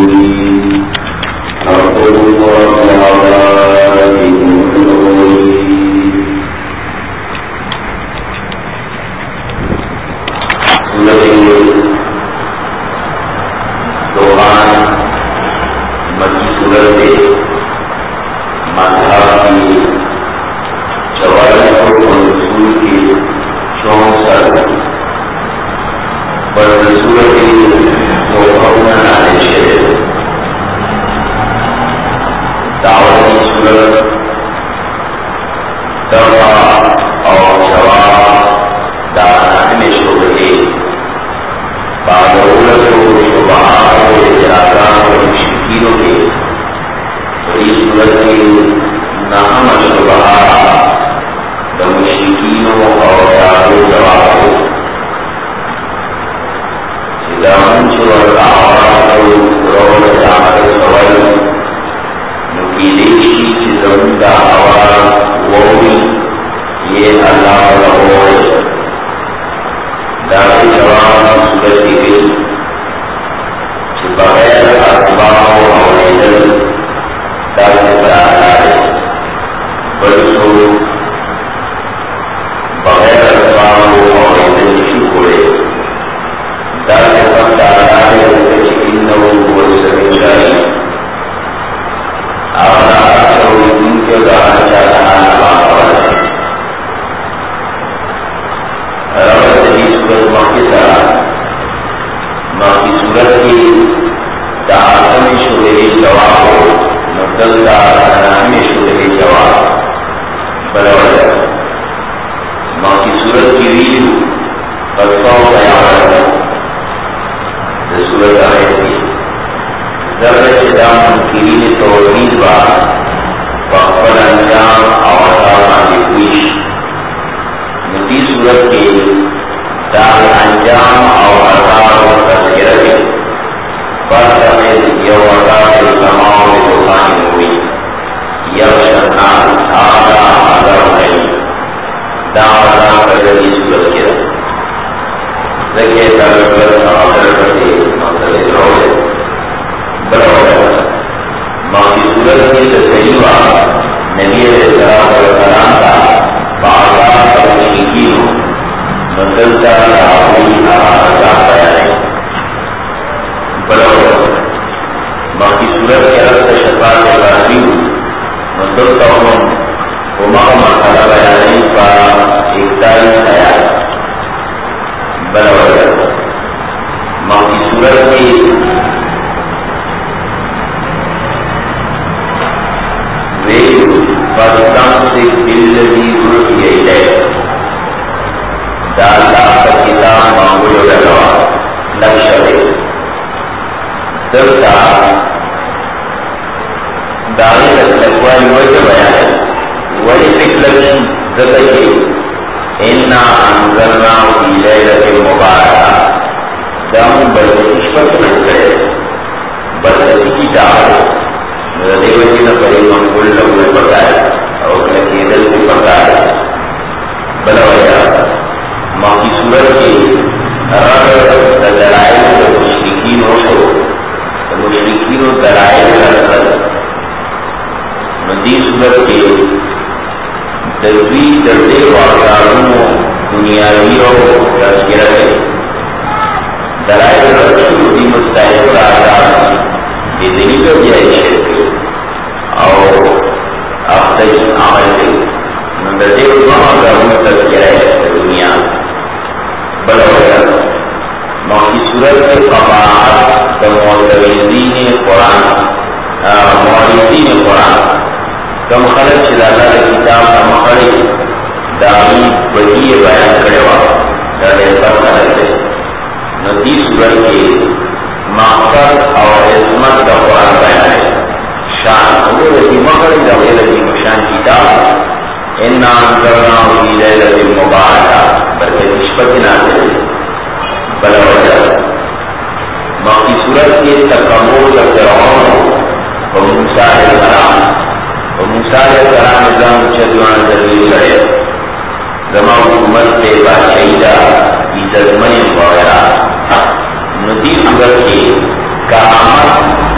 ندی صورت کی کرامت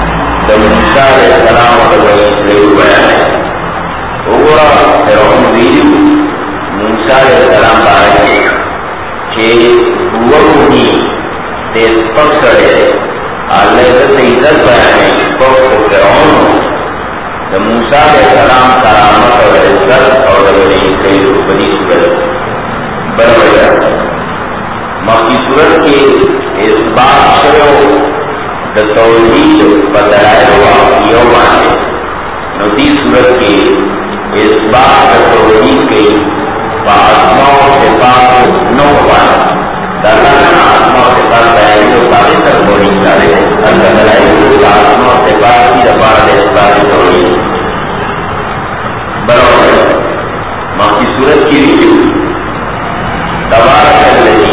موسیٰ علیہ السلام اور بنی اسرائیل بیان ہے. وګوره فرعون ویلي موسیٰ علیہ السلام باره کې چې وګوري د سپک سړی دی، الله یې دته عزت بیانوي. سپک فرعون د موسیٰ علیہ السلام کرامت او عزت او د بني اسرائیل په دې صورت بل وجه مخکې صورت کې اثبات شوی د توحید په دلایلو واقعیو باندې، نو دې صورت کې اثبات د توحید کوي په اسماء او صفات نو باندې. دا څنګه اسماء او صفات بیانوي او هغې سره توحید لري. هلته دلایل د اسماء او صفات دي دپاره د اثبات توحید. بل وجه مخکې صورت کې ویلي تبارک الذی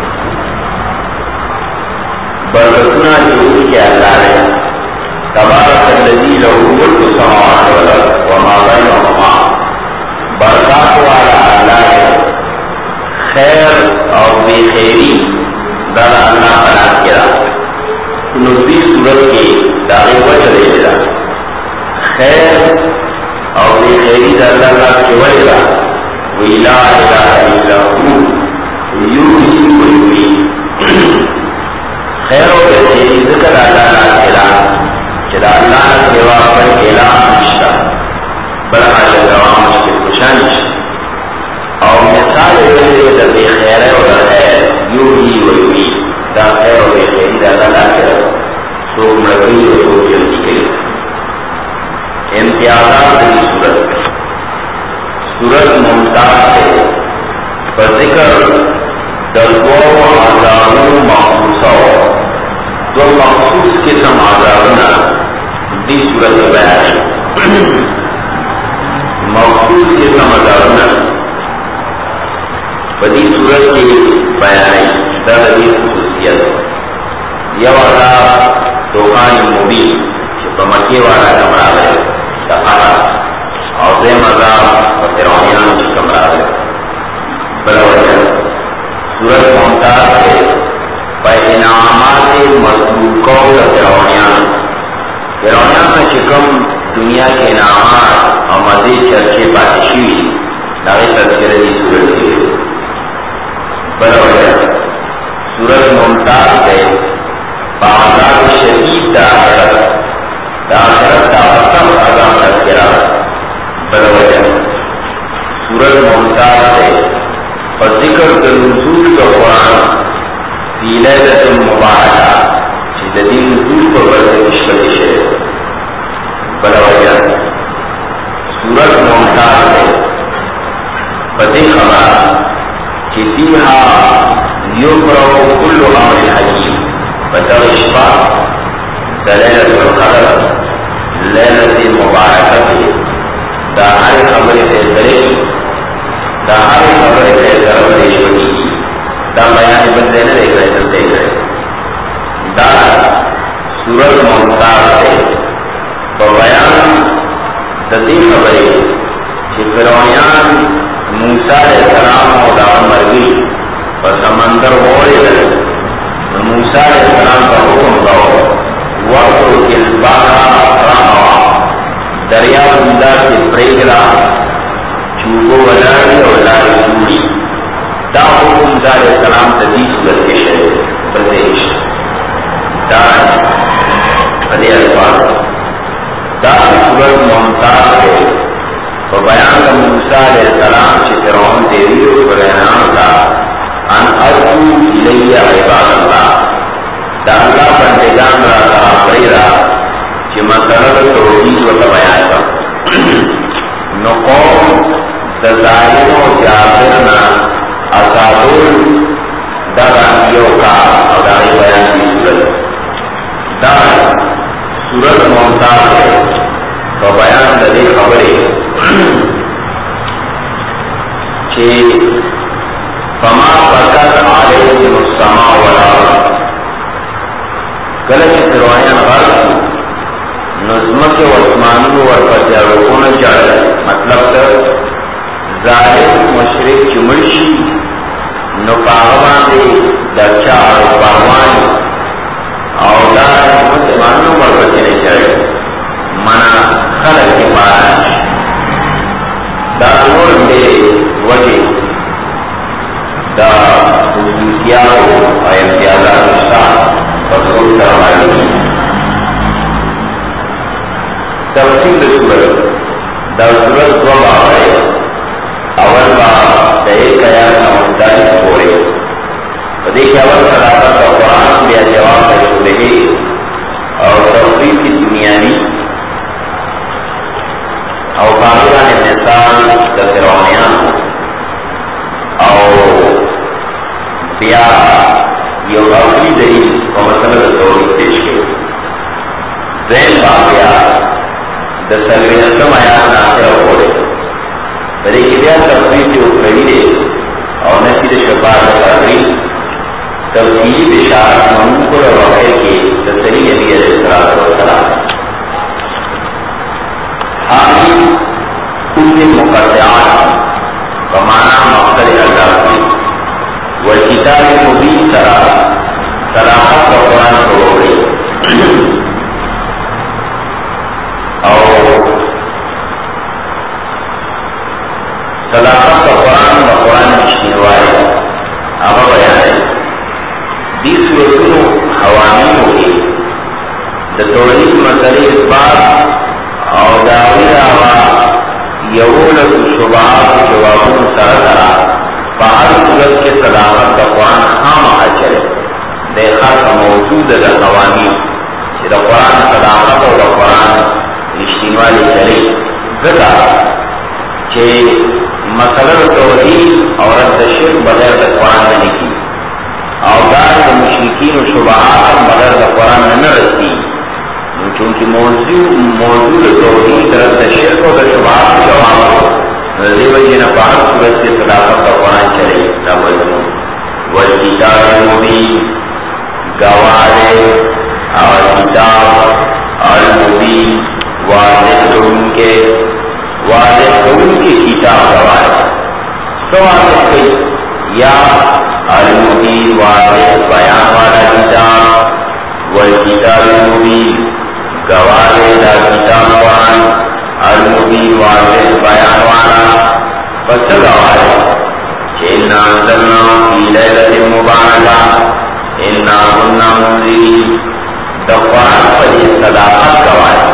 برکتنا جوړ کې الله دی. تبارک الذی له ملک السماوات والارض وما بینهما، برکات والا اللہ ہے، خیر اور بے خیری دا اللہ بنا کے رہا. نزدی صورت کی داغی وجہ دے رہا خیر اور بے خیری دا اللہ کی وجہ رہا. وی لا الہ الا ہو یوحی و یمیت. خیر و بے خیری ذکر اللہ کے رہا چلا اللہ سوا پر الہ نشتا، بلا حاجت روا مشکل کشا نشتا. اور مثال ویلے بے خیر و خیر یوحی و یمیت، دا خیر و بے خیری دا اللہ کے رہا سوک ملکی و سوک جلدی کے لئے. امتیازات دی صورت ممتاز ہے بذکر دلگو عذابوں مخصوصہ دو مخصوص قسم عذابنا دی صورت بیان ہے. مخصوص قسم عذابنا بدی صورت کی بیان ہے. در دی خصوصیت یو عذاب دوخان مبین چپمکی والا کمرہ ہے دقانا اور دیم عذاب و فرعونیان کی کمرہ ہے. بلا وجہ صورت ممتاز ہے پہ انعامات مسلوکوں کا فرعونیان میں چکم دنیا کے انعامات اور مزید چرچے باتشی داغی تذکرہ دی صورت ہے. بلا وجہ صورت ممتاز ہے عذاب شدید دا آخرت دا سب عذاب تذکرہ. بلا وجہ صورت ممتاز ہے اور ذکر نزول کا قرآن فی لیلۃ مبارکہ شدید نزول پر برکت اشکلش ہے. بلا وجہ صورت ممتاز ہے فتح خبر کہ فیہا یفرغ کل امر حکیم. بترشفا دلیلت القدر لیلت مبارکت دا ہر خبر فیصلے دا ہر خبر فیصلہ بریشوی دا بیان بندے نہ دیکھ رہے سب دیکھ رہے. دا سورت ممتاز ہے تو بیان ددی خبریں کہ فرعونیان موسیٰ علیہ السلام اور دا مرگی اور سمندر ہوئے لگے. موسیٰ علیہ السلام کا حکم دو وقت البحر رہا دریا بندہ کے پریگرا چوبو ولاری اور لاری چوڑی. دا حکم موسیٰ علیہ السلام تدیس لگے شہر پردیش دان ادھے الفاظ دا صورت ممتاز ہے تو بیان کا موسیٰ علیہ السلام چی فرعون دیویو برینان دا ان ارجو الیہ عباد اللہ دا اللہ بندگان را تحقی را چی مسئلہ توحید و بیان کا. نو قوم دا ظالم و جابرنا اصابون دا رانیو کا اور دا بیان کی صورت. دا صورت ممتاز ہے تو بیان دا دے خبریں کہ فما بکت علیہم السماء والارض کلچ فرعونیان غرق نظمت و اسمانو و فتیارون جڑ. مطلب تر ظالم مشرک چمرشی نپاغوان دے درچا اور باغوانی اور دار مسلمانوں پر بچنے چڑھے. بیا یو آخری دلیل و مسئلہ توحید پیش کے ذہن واقعہ دسلویتم آیات ناصرہ ہو رہے بلکہ بیا تفصیل اخروی دے اور نصیر شفاعت قدری تفصیلی بشارت منقل اور واقع کے تسلی نبی علیہ السلام حامی کل مقطعات بمانا مقصد اللہ کی والکتاب مبین صراحت و قرآن ہو گئی اور صلاحت و قرآن مشنوائے اب بیان ہے 20 وزنوں حوامی ہوگی توحید مسئلے اس بات اور دعوی آواز یولد شبہات جوابوں سرسرا باہر صورت کے صداقت کا قرآن خام چلے دیکھا کا موجود ہے قوانی کہ قرآن صداقت اور قرآن رشتین والے چلے زدہ کہ مسئلہ توحید اور شرک بغیر قرآن میں نہیں کی اوزار مشرکین و شبہات بغیر قرآن میں نہ رسی چونکہ موضوع توحید رد شرک و شبہات جواب ہو رضی وجہ نفاق صورت سے صداقت کا قرآن چلے نمجمو والکتاب المبین گوارے اور کتاب المبین واضح ان کے کتاب گوارے سوال کی یا المبین واضح بیان والا کتاب والکتاب المبین گوارے دا کتاب قرآن المبین واضح بیان والا پس گوارے اِنَّا أَنزَلْنَاهُ فِي لَيْلَةٍ مُبَارَكَةٍ إِنَّا كُنَّا مُنذِرِينَ دا قرآن پر صداقت گوارے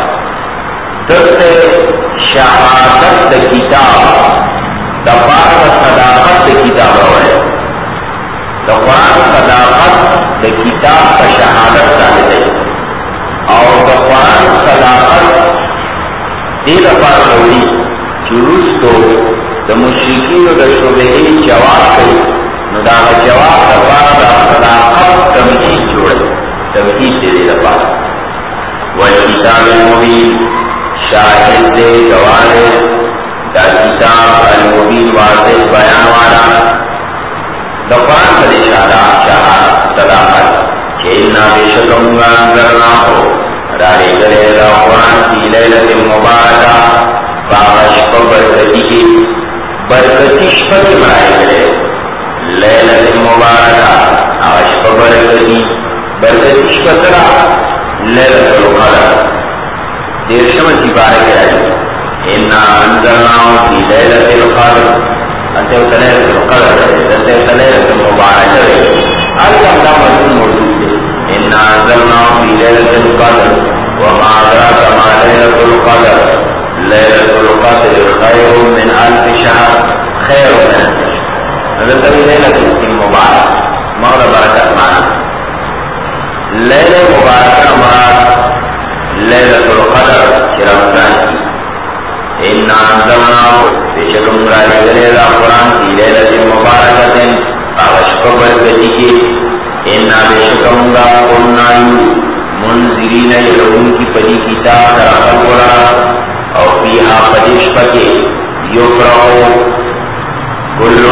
دست شہادت دا کتاب دا پاک صداقت دا کتاب گوارے دا قرآن صداقت دا کتاب کا شہادت ثابت ہے اور دا قرآن صداقت دیر پار ہوئی چروس کو دا مشرکین و دا شبہی جواب کئی ندا جواب دا پار دا صداقت تمہید جوڑے تمہید دے دیر پار والکتاب المبین شاہد دے گوارے دا کتاب المبین واضح بیان والا دا قرآن پر شہادت صداقت کہ انا بے شکمگا انذرنا ہو رائے گلے دا قرآن کی لیلت مبارکہ باغشپ برکتی کی برکتی شپت مرائے گلے لیلت مبارکہ آغشپ برکتی شپت را لیلت القدر دیر شمسی بارک رائی انا انذرنا فی لیلت القدر انتو لیلت القدر انتو لیلت مبارکہ اللہ دا مجھول موجود ہے انا انزلنا فی لیلۃ القدر وما ادراک ما لیلۃ القدر لیلۃ القدر خیر من الف شہر خیر من الف شہر حضرت لیلۃ المبارک مغرب برکت مانا لیلۃ مبارکہ مراد لیلۃ القدر رمضان کی انا انزلنا بے شک ہم را لیلۃ قرآن فی لیلۃ مبارکۃ آغشق برکتی کی انا بے شکمگا قرنائی منذرین یلون کی پدی کتاب تراخل قرآن اور فیہا پدیش پکے یفرحو کل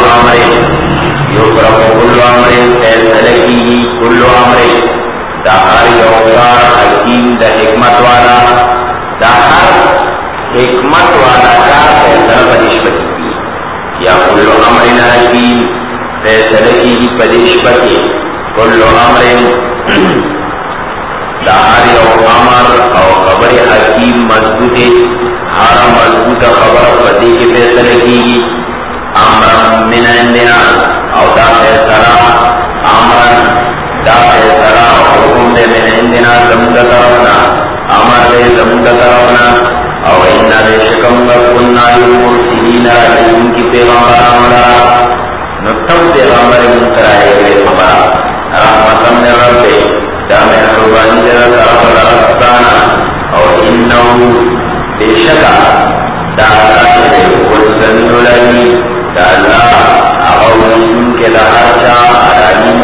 عمر فیصلکی کل عمر دا ہر یوکار حکیم دا حکمت والا دا ہر حکمت والا کا فیصلہ پدیش پکی کی یا کل عمر حکیم فیصلکی کی پدیش پکے کل عمر دا ہر یو عمر اور خبر حکیم مضبوط ہر مضبوط خبر پدی کے فیصلے کی امر من عندنا اور دا فیصلہ امر دا فیصلہ حکم دے من عندنا زمد طرفنا امر دے زمد طرفنا اور انا بے شکم کننا مرسلین ان کی پیغمبر آمدہ نتم پیغمبر منکرائے گئے خبرہ رحمت من رب دامن ربانی جرہ طرف رفتانا اور انہو بے شکا داتا ہے والسن لگی دا اللہ اغوین کے دہرچا علیم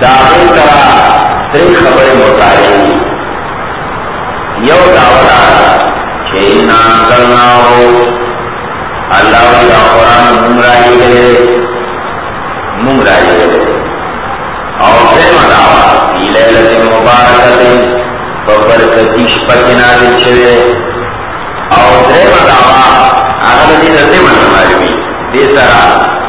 داخل کرا تری خبر مطالعی یو دعوتا چھینا کرنا ہو اللہ یا قرآن ممرائی گلے اور پریم دعوت فی لیلت مبارکت فبرکتیش پکنادل چھوے اور پریم دعوت آخر دی رضی من معلومی دے سرا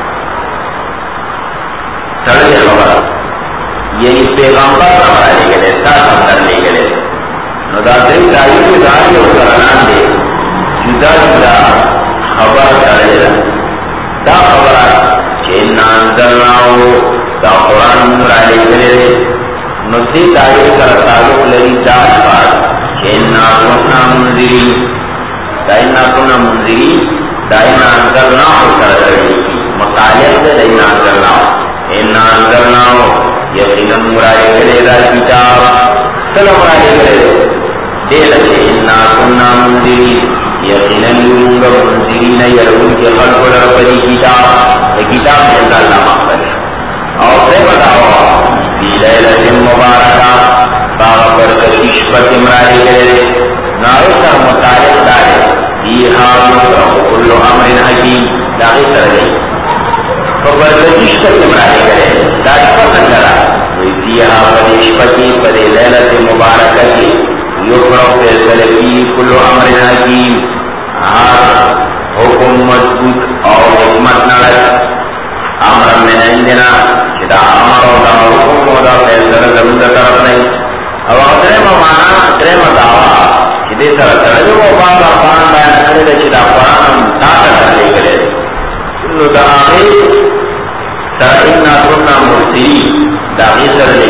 سرد خبر یعنی پیغمبر ہمارے گلے ساتھ ہم کرنے گلے نداتری تاریخ داری اور کرنان دے جدا جدا خبر کرے دا خبر چینا انزلناو دا قرآن ممرائی گلے نسی تاریخ کر تعلق لئی دا بات چینا کننا منذری دائنا کننا منذری دائنا انزلناو کرے مطالعہ دے دائنا انزلناو اینا انزلناو یقینا مرائی گلے دا کتاب سلام مرائی گلے دے لکے اینا کننا منذری یقینا یونگا منذرین یرون کے خلق لرپدی کتاب میں اللہ مقبل اور سے بتاؤ فی لیلت مبارکہ باغ برکتیش پر امرائی گلے نارسا مطالق دارے فیہا یفرح کل امر حکیم داغی سر گئی فبرکتیش پر امرائی گلے داری پسند کرا فیہا پدیش پتی پدی لیلت مبارکہ کی یفرح فیصل فی کل امر حکیم ہر حکم مضبوط اور حکمت نرد امر من عندنا چدا امر و دا حکم و دا فیصل زمین دا طرف نہیں او ادرم مانا ادرم دعویٰ چدے سر ترجم و باب افان بیان کرده چدا قرآن تاکہ کرلے گلے انو دا آخر سر انا کننا مرسلی دا غیسر لے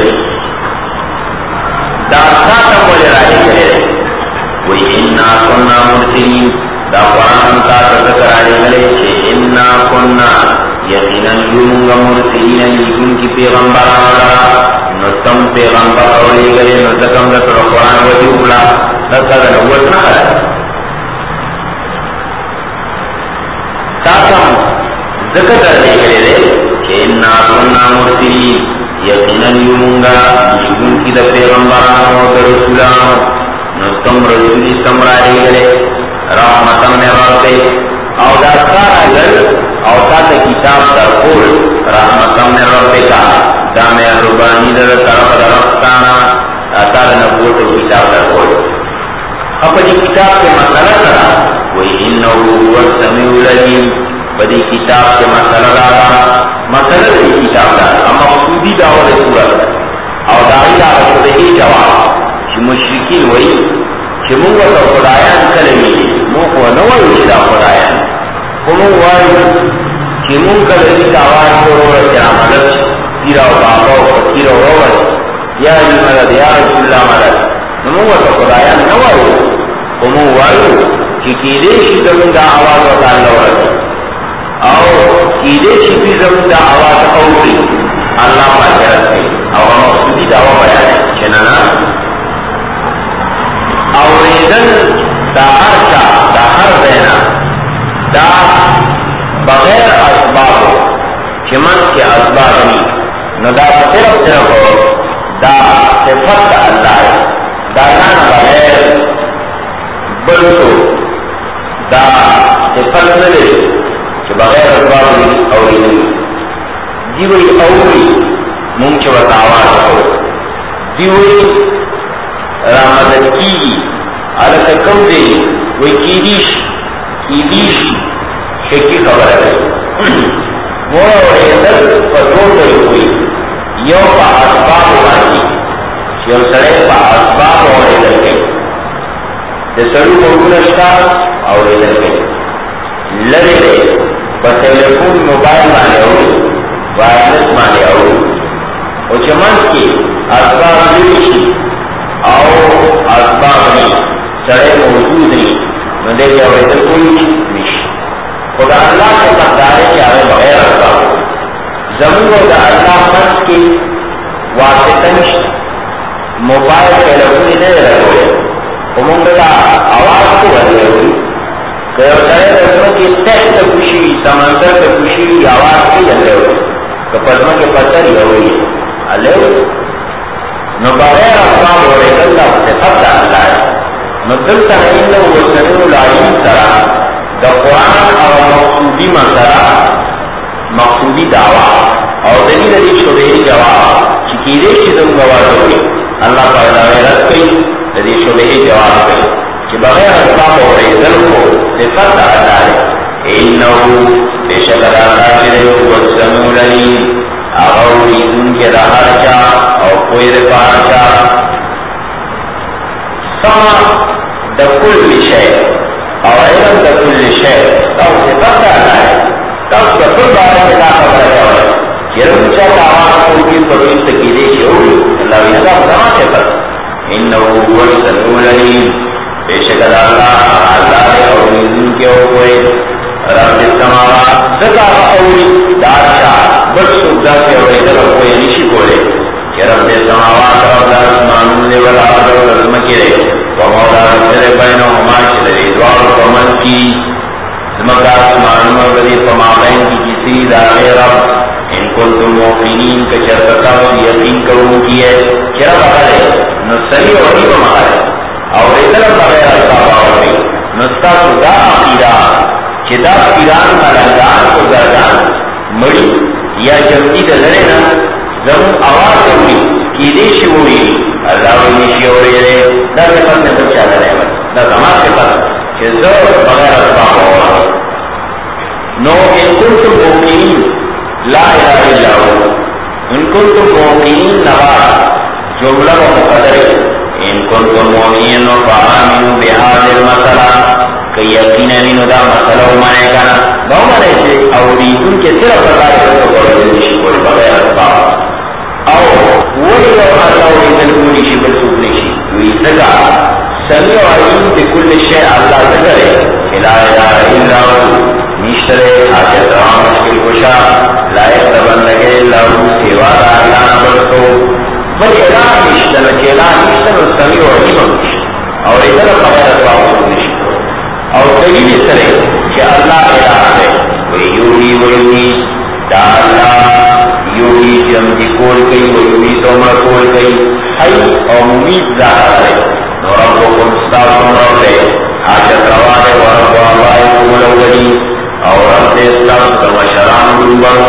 دا ساتم بولے راجے گلے وی انا کننا مرسلی دا قرآن تاکہ ذکر آلے گلے چھے انا کننا یقینا یونگا مرسلین لیکن کی پیغمبر آلا نتم پیغمبر آلے گلے نتکم ذکر قرآن وجی اپلا نتکر نوت نخلا تاکم ذکر آلے گلے چھے انا کننا مرسلین یقینا یونگا لیکن کی دا پیغمبر آلا و رسولان نتم رسولی سمرائے گلے رحمتا میں ربے او دا سارا گل او تا کتاب در کول رحمتا میں ربے کا دا میں ربانی در طرف درفتانا تا نبوت کتاب در کول اپنی کتاب کے مسئلہ کرا وی انہو هو السمیع العلیم بدی کتاب کے مسئلہ دارا مسئلہ دی کتاب دارا اما مقصودی دعوت صورت او دائی دارا خودہی جواب چی مشرکین وی چی مونگا تا خدایان کلمی مونگا نوائی چی دا خدایان مونگا چی مونگا لگی دعوات کو روڑا چی آمدد تیرا و باقا و فقیر و روڑا یا علی مدد یا رسول اللہ مدد مونگا تا خدایان نوائی مونگا چی کیدیشی زمین دا آواز و تعالی ورد او کیدیشی بھی زمین دا آواز اوری اللہ ماجرد ہے او مقصودی دعوی بیان ہے چنانا اوریدن دا ہر چا دا ہر دینا دا بغیر اسباب چمن کے اسباب نہیں نو دا صرف دا صفت اللہ ہے دا نان بغیر بلتو دا صفت نلے چھ بغیر اسباب نہیں اوریدن دیوئی اوری مونچ و تاوان ہو دیوئی رامدن کی علت کم دے وی کیدیش شکی خبر ہے مورا و ایدر پتور دل ہوئی یو پا اسباب بانی یو سڑے پا اسباب اور ایدر گئی دسڑو مرگونشتا اور ایدر گئی لڑے لے پا ٹیلیفون موبائل مانے ہوئی وائرلس مانے ہوئی او چمن کی اسباب لیشی او اسباب نہیں سڑے موجود نہیں مندے یا ویسے کوئی نہیں خدا اللہ کے مقدارے کے آگے بغیر اسباب زمین دا اللہ منس کی واسطنش موبائل ٹیلیفونی نہیں رہے ہوئے امونگتا آواز کو بھرے ہوئی کہ سڑے رسموں کی تحت خوشی سمندر کے خوشی آواز کی جلے ہوئی کہ پدمہ کے پتر ہی ہوئی لے نو بغیر اسباب اوریدل دا صفت دا اللہ ہے. نو دلتا انہو والسمیع العلیم سرا دا قرآن او مقصودی مسئلہ مقصودی دعویٰ اور دلیل دی شبہ جواب چکی دے چی دن گوازوی اللہ پر دعویرت کئی دی شبہ جواب کئی چی بغیر اسباب اوریدل کو صفت دا اللہ ہے. انہو بے شکر اللہ چلے والسمیع العلیم اغوری دن کے دا ہر چا اور کوئی رفا چا سما دا کل شے اور علم دا کل شے تو صفت دا اللہ ہے. تب دا کل بارے میں دا خبر ہے چرم چا آواز کوئی کی پبیل تکیدے شعوری اللہ وینا دا سما صفت. انہو والسمیع العلیم بے شکر اللہ اغوری دن کے کوئی رب السماوات زکا اولی دارشا بڑ سکتا کے اولی طرف کوئی نشی کولے کہ رب السماوات رب الاسمانون لے والعرض والعظمکرے ومولا رسل بینو ہماشل لے دوار ومن کی زمکا اسمانون وردی فمابین کی کسی داغی رب ان کنتم موقنین کچرتکا یقین کروں کی ہے کہ رب اگلے نصری وحیب مہارے اور ادھر بغیر اسباب آوری نستا خدا عقیدہ چدا پیران ملنگان کو گردان مڑی یا جمعی دلنے نا زم آواز ہوئی کیدیشی ہوئی اللہ وینیشی ہوئی رہے دا صفت میں بچہ دلنے بس دا زمان صفت کہ زور بغیر اسباب ہوگا. نو ان کنتم موقعین لا الہ الا ہو ان کنتم موقعین نوار جملہ و مقدر ان کنتم موقعین فآمنوا بهذا المثل کہ یقینا انہوں دا مسئلہ مانے کانا دو مانے سے اوریدون کے صرف اللہ کو قرآن نشی کوئی بغیر اسباب او وہی لو اللہ اوریدن کو نشی بلسوک نشی وی سگا سمیع علیم بکل شیء اللہ ذکرے لا الہ الا ہو نشتر حاجت رہا مشکل کشا لائق تبن لگے اللہ سیوارا اللہ نبرتو بل الہ نشتر چیلا نشتر سمیع علیم اور ادھر بغیر اسباب نشی اور دلیل سرے کہ اللہ الہ ہے ویوہی ویوہی دا اللہ یوہی جمجی کول گئی ویوہی تومر کول گئی حی اور ممید ظاہر ہے. نو ربکم استاذم رب ہے حاجت روا ہے ورب آبائکم الاولی اور رب دے استاذ مشران دنبرو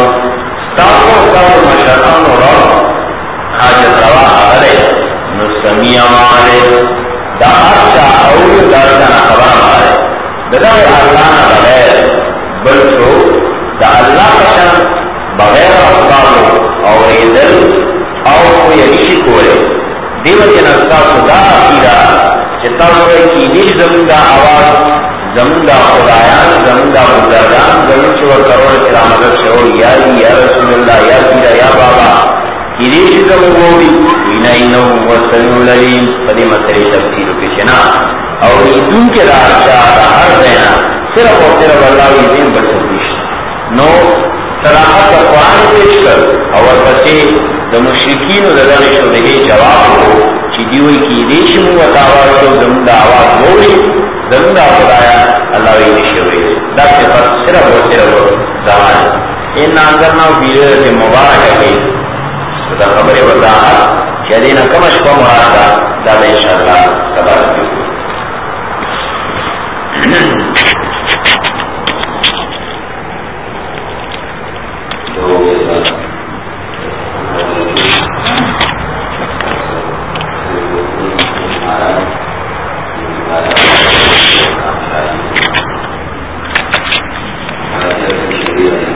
استاذ مشران رب حاجت روا ہے نو سمیع مالے دا ارچا اول دارتنا خبر مالے دا اللہ بغیر بلکہ دا اللہ کشن بغیر اسباب اور ایدل اور کوئی ریشی کولے دیو جنستا خدا عقیدہ چتا ہوئے کی نیش زمندہ آواز زمندہ خدایان زمندہ بزرگان زمین چور کروڑ چلا مدد شعور یا رسول اللہ یا پیرا یا بابا کی نیش زمندی وینائنو والسمیع العلیم قدی مسئلے تفسیر پیشنا اور ایدون کے راجہ ہر دینا صرف اور صرف اللہ عظیم بڑھوش نو صلاحات کا قرآن پیش کر اور بچے دا مشرکین و دا شبہ جواب ہو چی دیوئی کی دیشم و تاوار شو زمدہ آواز بولی زمدہ خدایا اللہ عظیم ہوئی دا صفت صرف اور صرف ظاہر ان ناظرنا ویڈیو سے مبارک ہے دا خبر وضاحت چیدینا کمش کو مرادا دا انشاءاللہ تبارک Gracias.